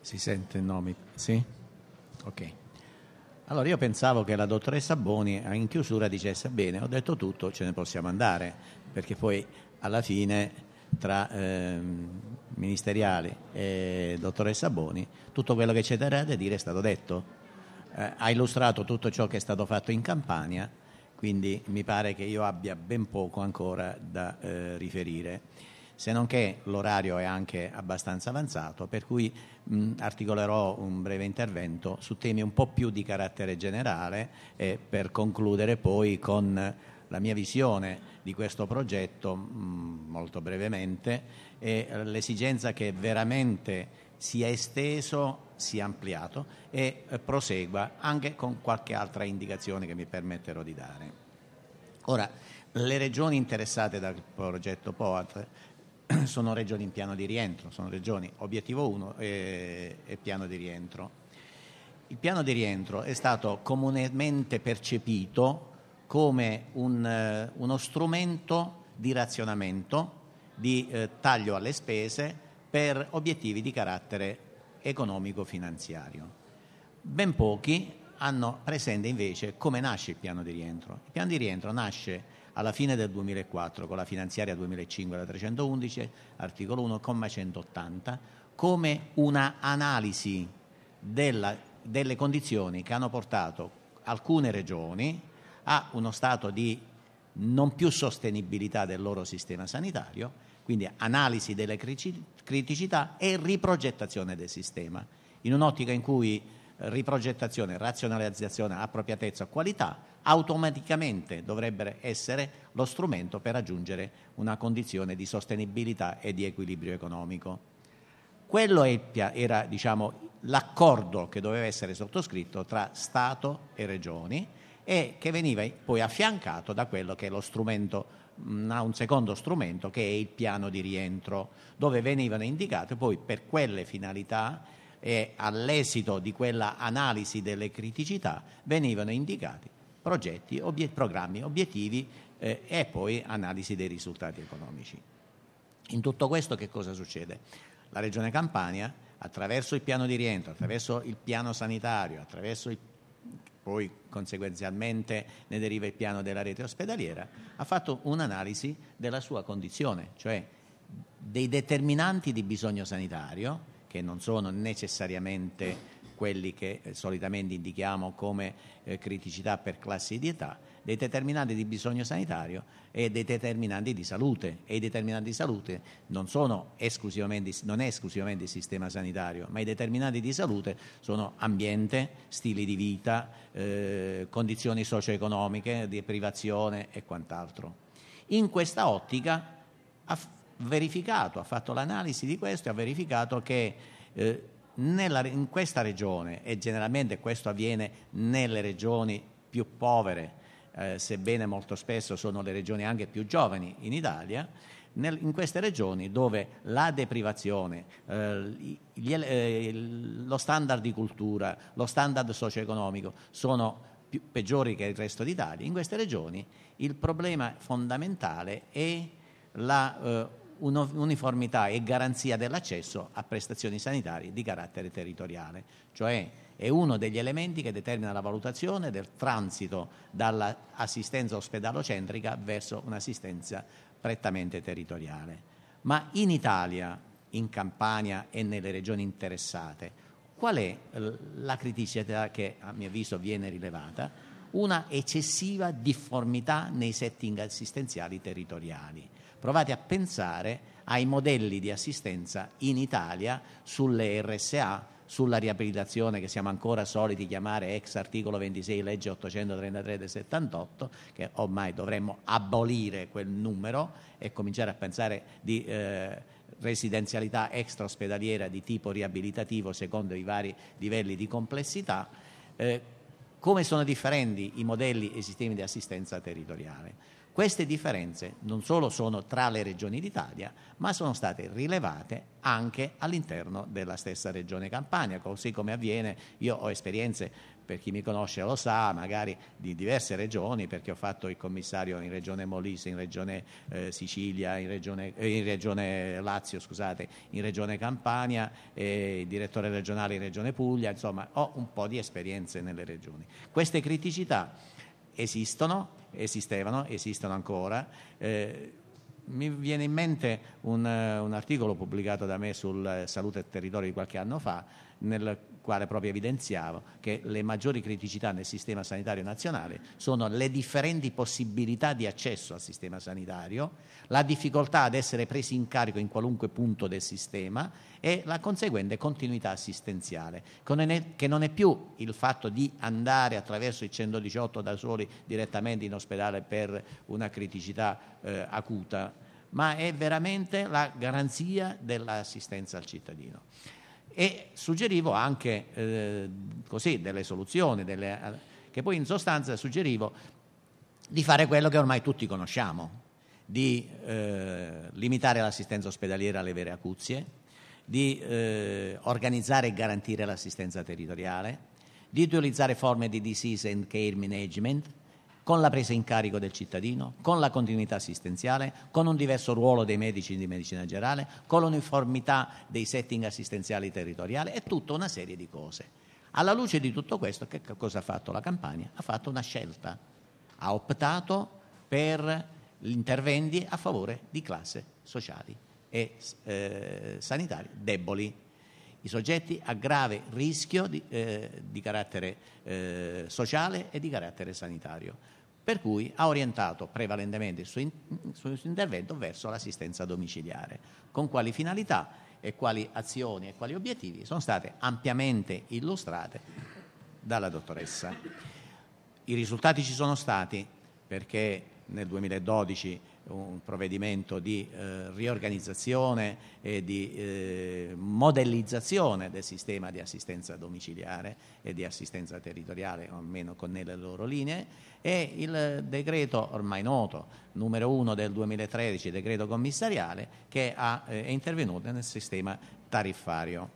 Si sente il nome? Sì? Ok. Allora io pensavo che la dottoressa Boni in chiusura dicesse bene, ho detto tutto, ce ne possiamo andare, perché poi alla fine tra ministeriali e dottoressa Boni tutto quello che c'è da dire è stato detto. Ha illustrato tutto ciò che è stato fatto in Campania, quindi mi pare che io abbia ben poco ancora da riferire, se non che l'orario è anche abbastanza avanzato, per cui articolerò un breve intervento su temi un po' più di carattere generale e per concludere poi con la mia visione di questo progetto molto brevemente e l'esigenza che veramente sia esteso, sia ampliato e prosegua anche con qualche altra indicazione che mi permetterò di dare. Ora, le regioni interessate dal progetto POAT sono regioni in piano di rientro, sono regioni obiettivo 1 e piano di rientro. Il piano di rientro è stato comunemente percepito come uno strumento di razionamento, di taglio alle spese per obiettivi di carattere economico-finanziario. Ben pochi hanno presente invece come nasce il piano di rientro. Il piano di rientro nasce alla fine del 2004 con la finanziaria 2005, la 311, articolo 1, comma 180, come una analisi delle condizioni che hanno portato alcune regioni a uno stato di non più sostenibilità del loro sistema sanitario, quindi analisi delle criticità e riprogettazione del sistema, in un'ottica in cui riprogettazione, razionalizzazione, appropriatezza, qualità automaticamente dovrebbero essere lo strumento per raggiungere una condizione di sostenibilità e di equilibrio economico. Quello era l'accordo che doveva essere sottoscritto tra Stato e Regioni e che veniva poi affiancato da quello che è lo strumento, un secondo strumento che è il piano di rientro, dove venivano indicate poi per quelle finalità e all'esito di quella analisi delle criticità venivano indicati progetti, programmi, obiettivi e poi analisi dei risultati economici. In tutto questo che cosa succede? La Regione Campania, attraverso il piano di rientro, attraverso il piano sanitario, attraverso poi conseguenzialmente ne deriva il piano della rete ospedaliera, ha fatto un'analisi della sua condizione, cioè dei determinanti di bisogno sanitario, che non sono necessariamente quelli che solitamente indichiamo come criticità per classi di età, dei determinanti di bisogno sanitario e dei determinanti di salute. E i determinanti di salute non è esclusivamente il sistema sanitario, ma i determinanti di salute sono ambiente, stili di vita, condizioni socio-economiche, di privazione e quant'altro. In questa ottica ha fatto l'analisi di questo e ha verificato che in questa regione, e generalmente questo avviene nelle regioni più povere, sebbene molto spesso sono le regioni anche più giovani in Italia, in queste regioni dove la deprivazione, lo standard di cultura, lo standard socio-economico sono peggiori che il resto d'Italia, in queste regioni il problema fondamentale è la uniformità e garanzia dell'accesso a prestazioni sanitarie di carattere territoriale, cioè è uno degli elementi che determina la valutazione del transito dall'assistenza ospedalocentrica verso un'assistenza prettamente territoriale. Ma in Italia, in Campania e nelle regioni interessate, qual è la criticità che a mio avviso viene rilevata? Una eccessiva difformità nei setting assistenziali territoriali. Provate a pensare ai modelli di assistenza in Italia sulle RSA, sulla riabilitazione che siamo ancora soliti chiamare ex articolo 26 legge 833 del 78, che ormai dovremmo abolire quel numero e cominciare a pensare di residenzialità extraospedaliera di tipo riabilitativo secondo i vari livelli di complessità. Come sono differenti i modelli e i sistemi di assistenza territoriale. Queste differenze non solo sono tra le regioni d'Italia, ma sono state rilevate anche all'interno della stessa regione Campania, così come avviene. Io ho esperienze per chi mi conosce lo sa, magari di diverse regioni, perché ho fatto il commissario in Regione Molise, in Regione Sicilia, in Regione Lazio, scusate, in Regione Campania, il direttore regionale in Regione Puglia, insomma ho un po' di esperienze nelle regioni. Queste criticità esistevano, esistono ancora. Mi viene in mente un articolo pubblicato da me sul Salute e Territorio di qualche anno fa, nel quale proprio evidenziavo che le maggiori criticità nel sistema sanitario nazionale sono le differenti possibilità di accesso al sistema sanitario, la difficoltà ad essere presi in carico in qualunque punto del sistema e la conseguente continuità assistenziale, che non è più il fatto di andare attraverso il 118 da soli direttamente in ospedale per una criticità acuta, ma è veramente la garanzia dell'assistenza al cittadino. E suggerivo anche così delle soluzioni, che poi in sostanza suggerivo di fare quello che ormai tutti conosciamo, di limitare l'assistenza ospedaliera alle vere acuzie, di organizzare e garantire l'assistenza territoriale, di utilizzare forme di disease and care management con la presa in carico del cittadino, con la continuità assistenziale, con un diverso ruolo dei medici di medicina generale, con l'uniformità dei setting assistenziali territoriali e tutta una serie di cose. Alla luce di tutto questo, che cosa ha fatto la Campania? Ha fatto una scelta, ha optato per gli interventi a favore di classi sociali e sanitarie deboli, i soggetti a grave rischio di carattere sociale e di carattere sanitario, per cui ha orientato prevalentemente il suo intervento verso l'assistenza domiciliare. Con quali finalità e quali azioni e quali obiettivi sono state ampiamente illustrate dalla dottoressa. I risultati ci sono stati, perché nel 2012 un provvedimento di riorganizzazione e di modellizzazione del sistema di assistenza domiciliare e di assistenza territoriale, o almeno con le loro linee, e il decreto ormai noto, numero 1 del 2013, decreto commissariale, che è intervenuto nel sistema tariffario.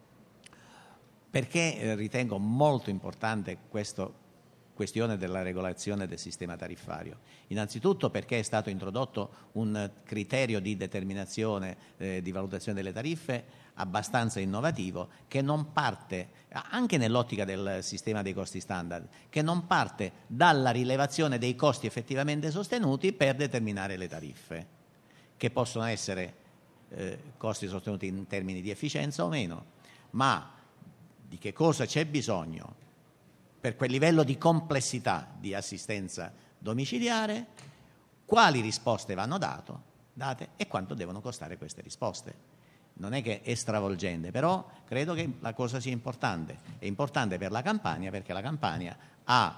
Perché ritengo molto importante questa questione della regolazione del sistema tariffario? Innanzitutto perché è stato introdotto un criterio di determinazione, di valutazione delle tariffe abbastanza innovativo, che non parte, anche nell'ottica del sistema dei costi standard, che non parte dalla rilevazione dei costi effettivamente sostenuti per determinare le tariffe, che possono essere costi sostenuti in termini di efficienza o meno, ma di che cosa c'è bisogno per quel livello di complessità di assistenza domiciliare, quali risposte vanno date e quanto devono costare queste risposte. Non è che è stravolgente, però credo che la cosa sia importante. È importante per la Campania, perché la Campania ha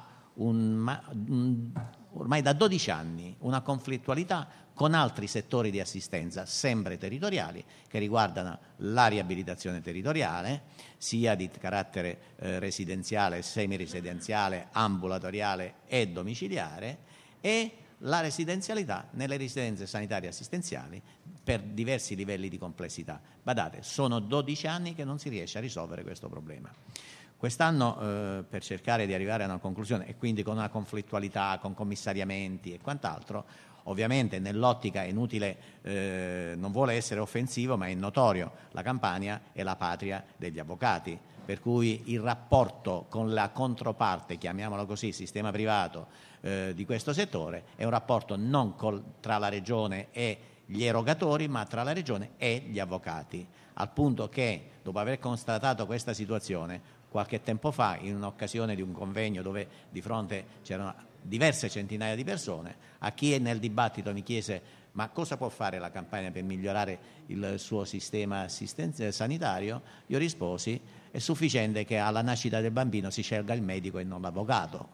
ormai da 12 anni una conflittualità con altri settori di assistenza, sempre territoriali, che riguardano la riabilitazione territoriale, sia di carattere residenziale, semiresidenziale, ambulatoriale e domiciliare, e la residenzialità nelle residenze sanitarie assistenziali per diversi livelli di complessità. Badate, sono 12 anni che non si riesce a risolvere questo problema. Quest'anno, per cercare di arrivare a una conclusione, e quindi con una conflittualità, con commissariamenti e quant'altro, ovviamente nell'ottica è inutile, non vuole essere offensivo, ma è notorio, la Campania è la patria degli avvocati, per cui il rapporto con la controparte, chiamiamolo così, sistema privato di questo settore, è un rapporto non tra la Regione e gli erogatori, ma tra la Regione e gli avvocati, al punto che, dopo aver constatato questa situazione, qualche tempo fa, in un'occasione di un convegno dove di fronte c'erano diverse centinaia di persone, a chi nel dibattito mi chiese: ma cosa può fare la Campania per migliorare il suo sistema sanitario? Io risposi: è sufficiente che alla nascita del bambino si scelga il medico e non l'avvocato.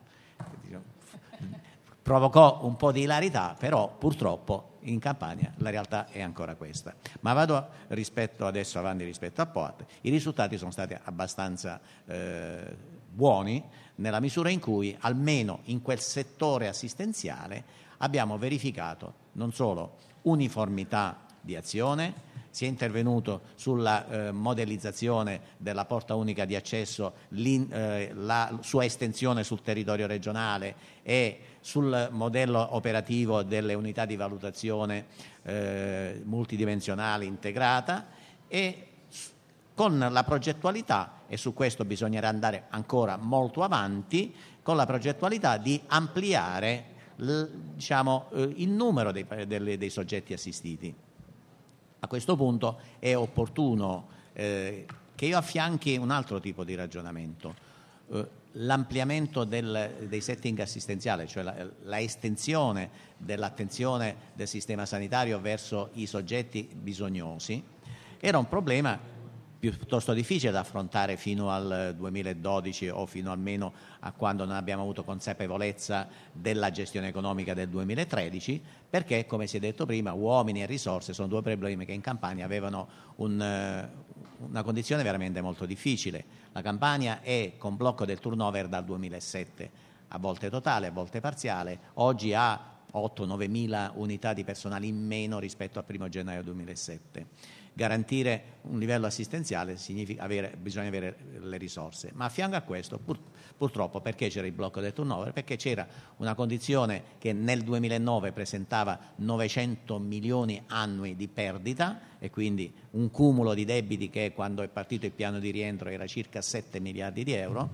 Provocò un po' di ilarità, però purtroppo in Campania la realtà è ancora questa. Ma vado avanti rispetto a POAT. I risultati sono stati abbastanza buoni, nella misura in cui almeno in quel settore assistenziale abbiamo verificato non solo uniformità di azione, si è intervenuto sulla modellizzazione della porta unica di accesso, la sua estensione sul territorio regionale e sul modello operativo delle unità di valutazione multidimensionale integrata, e con la progettualità, e su questo bisognerà andare ancora molto avanti, con la progettualità di ampliare il numero dei soggetti assistiti. A questo punto è opportuno che io affianchi un altro tipo di ragionamento, l'ampliamento dei setting assistenziali, cioè la estensione dell'attenzione del sistema sanitario verso i soggetti bisognosi. Era un problema piuttosto difficile da affrontare fino al 2012 o fino almeno a quando non abbiamo avuto consapevolezza della gestione economica del 2013, perché, come si è detto prima, uomini e risorse sono due problemi che in Campania avevano una condizione veramente molto difficile. La Campania è con blocco del turnover dal 2007, a volte totale, a volte parziale, oggi ha 8-9 mila unità di personale in meno rispetto al 1 gennaio 2007. Garantire un livello assistenziale significa bisogna avere le risorse, ma a fianco a questo purtroppo, perché c'era il blocco del turnover? Perché c'era una condizione che nel 2009 presentava 900 milioni annui di perdita, e quindi un cumulo di debiti che quando è partito il piano di rientro era circa 7 miliardi di euro,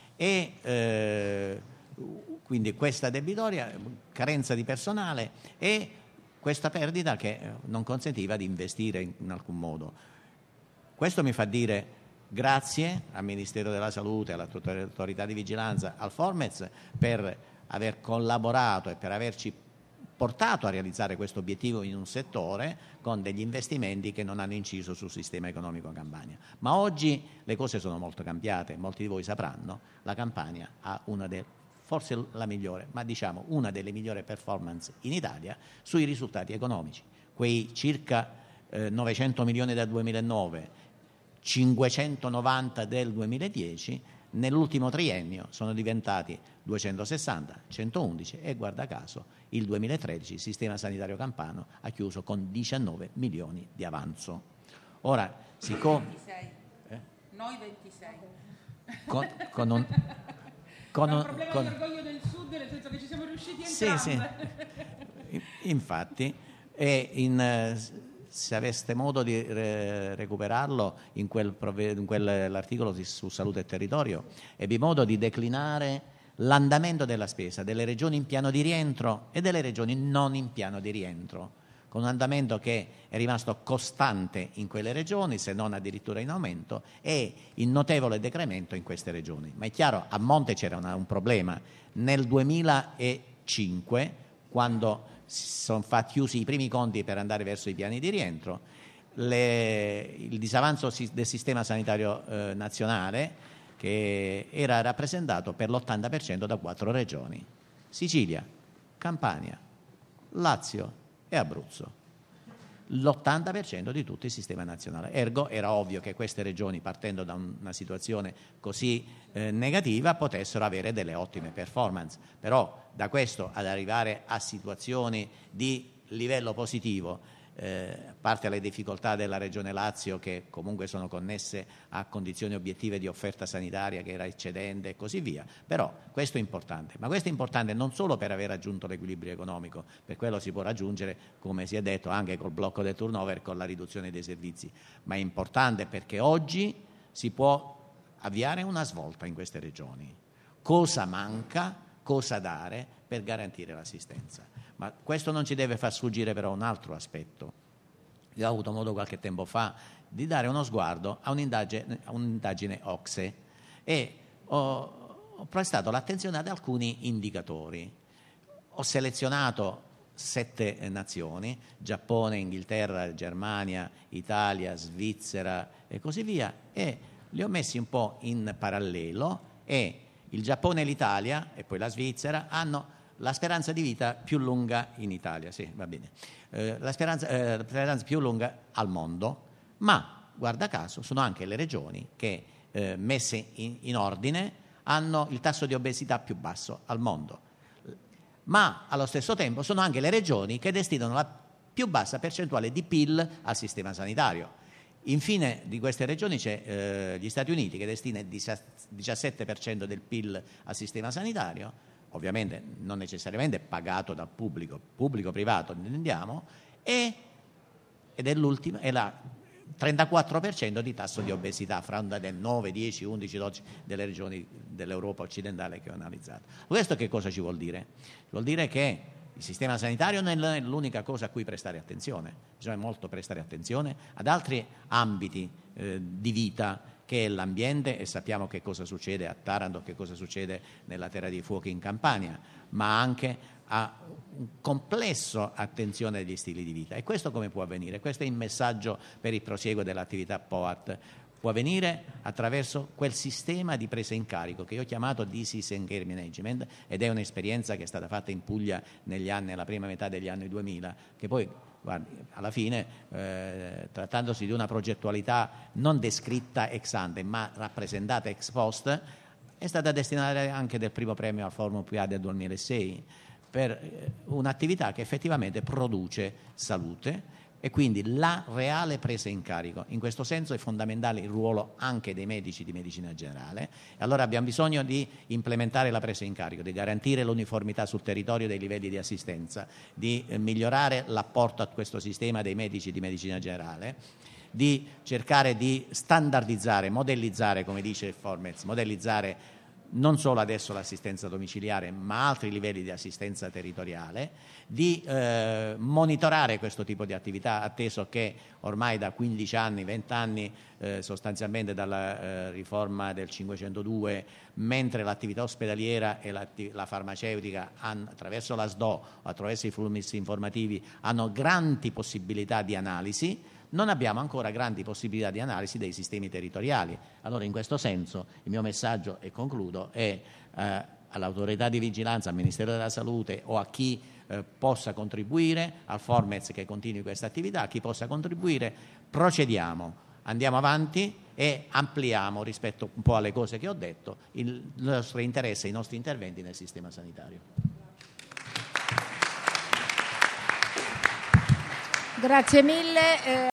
e quindi questa debitoria, carenza di personale e questa perdita che non consentiva di investire in alcun modo. Questo mi fa dire grazie al Ministero della Salute, all'autorità di vigilanza, al Formez, per aver collaborato e per averci portato a realizzare questo obiettivo in un settore con degli investimenti che non hanno inciso sul sistema economico in Campania. Ma oggi le cose sono molto cambiate, molti di voi sapranno, la Campania ha forse la migliore, ma diciamo una delle migliori performance in Italia sui risultati economici. Quei circa 900 milioni del 2009, 590 del 2010, nell'ultimo triennio sono diventati 260, 111 e guarda caso il 2013 il sistema sanitario campano ha chiuso con 19 milioni di avanzo. Ora, siccome... 26. Noi 26. Con un problema di orgoglio del Sud, nel senso che ci siamo riusciti entrambi. Sì. Infatti, se aveste modo di recuperarlo in quell'articolo su salute e territorio, ebbi modo di declinare l'andamento della spesa delle regioni in piano di rientro e delle regioni non in piano di rientro, con un andamento che è rimasto costante in quelle regioni, se non addirittura in aumento, e in notevole decremento in queste regioni. Ma è chiaro, a monte c'era un problema. Nel 2005, quando sono stati chiusi i primi conti per andare verso i piani di rientro, il disavanzo del sistema sanitario nazionale, che era rappresentato per l'80% da 4 regioni: Sicilia, Campania, Lazio e Abruzzo, l'80% di tutto il sistema nazionale. Ergo era ovvio che queste regioni, partendo da una situazione così negativa, potessero avere delle ottime performance. Però da questo ad arrivare a situazioni di livello positivo, a parte le difficoltà della Regione Lazio, che comunque sono connesse a condizioni obiettive di offerta sanitaria che era eccedente e così via, però questo è importante. Ma questo è importante non solo per aver raggiunto l'equilibrio economico, per quello si può raggiungere, come si è detto, anche col blocco del turnover, con la riduzione dei servizi, ma è importante perché oggi si può avviare una svolta in queste regioni. Cosa manca, cosa dare per garantire l'assistenza? Ma questo non ci deve far sfuggire però un altro aspetto. Io ho avuto modo qualche tempo fa di dare uno sguardo a un'indagine OCSE e ho prestato l'attenzione ad alcuni indicatori. Ho selezionato 7 nazioni: Giappone, Inghilterra, Germania, Italia, Svizzera e così via, e li ho messi un po' in parallelo, e il Giappone e l'Italia e poi la Svizzera hanno la speranza di vita più lunga in Italia, sì, va bene, la speranza più lunga al mondo, ma guarda caso sono anche le regioni che messe in ordine hanno il tasso di obesità più basso al mondo, ma allo stesso tempo sono anche le regioni che destinano la più bassa percentuale di PIL al sistema sanitario. Infine di queste regioni c'è gli Stati Uniti, che destina il 17% del PIL al sistema sanitario, ovviamente non necessariamente pagato dal pubblico-privato, intendiamo, ed è l'ultima, è la 34% di tasso di obesità fra una delle 9, 10, 11, 12 delle regioni dell'Europa occidentale che ho analizzato. Questo che cosa ci vuol dire? Vuol dire che il sistema sanitario non è l'unica cosa a cui prestare attenzione, bisogna molto prestare attenzione ad altri ambiti di vita, che è l'ambiente, e sappiamo che cosa succede a Taranto, che cosa succede nella Terra dei Fuochi in Campania, ma anche a un complesso attenzione agli stili di vita. E questo come può avvenire? Questo è il messaggio per il prosieguo dell'attività POAT. Può avvenire attraverso quel sistema di presa in carico che io ho chiamato Disease and Care Management, ed è un'esperienza che è stata fatta in Puglia nella prima metà degli anni 2000, che poi, guardi, alla fine, trattandosi di una progettualità non descritta ex ante ma rappresentata ex post, è stata destinataria anche del primo premio al Forum PA del 2006 per un'attività che effettivamente produce salute, e quindi la reale presa in carico. In questo senso è fondamentale il ruolo anche dei medici di medicina generale. E allora abbiamo bisogno di implementare la presa in carico, di garantire l'uniformità sul territorio dei livelli di assistenza, di migliorare l'apporto a questo sistema dei medici di medicina generale, di cercare di standardizzare, modellizzare, come dice il Formez, modellizzare non solo adesso l'assistenza domiciliare, ma altri livelli di assistenza territoriale, di monitorare questo tipo di attività, atteso che ormai da 15 anni, 20 anni, sostanzialmente dalla riforma del 502, mentre l'attività ospedaliera e la farmaceutica attraverso la SDO, attraverso i flussi informativi, hanno grandi possibilità di analisi, non abbiamo ancora grandi possibilità di analisi dei sistemi territoriali. Allora, in questo senso, il mio messaggio, e concludo, è all'autorità di vigilanza, al Ministero della Salute o a chi possa contribuire, al Formez che continui questa attività, a chi possa contribuire, procediamo, andiamo avanti e ampliamo, rispetto un po' alle cose che ho detto, il nostro interesse, i nostri interventi nel sistema sanitario. Grazie mille.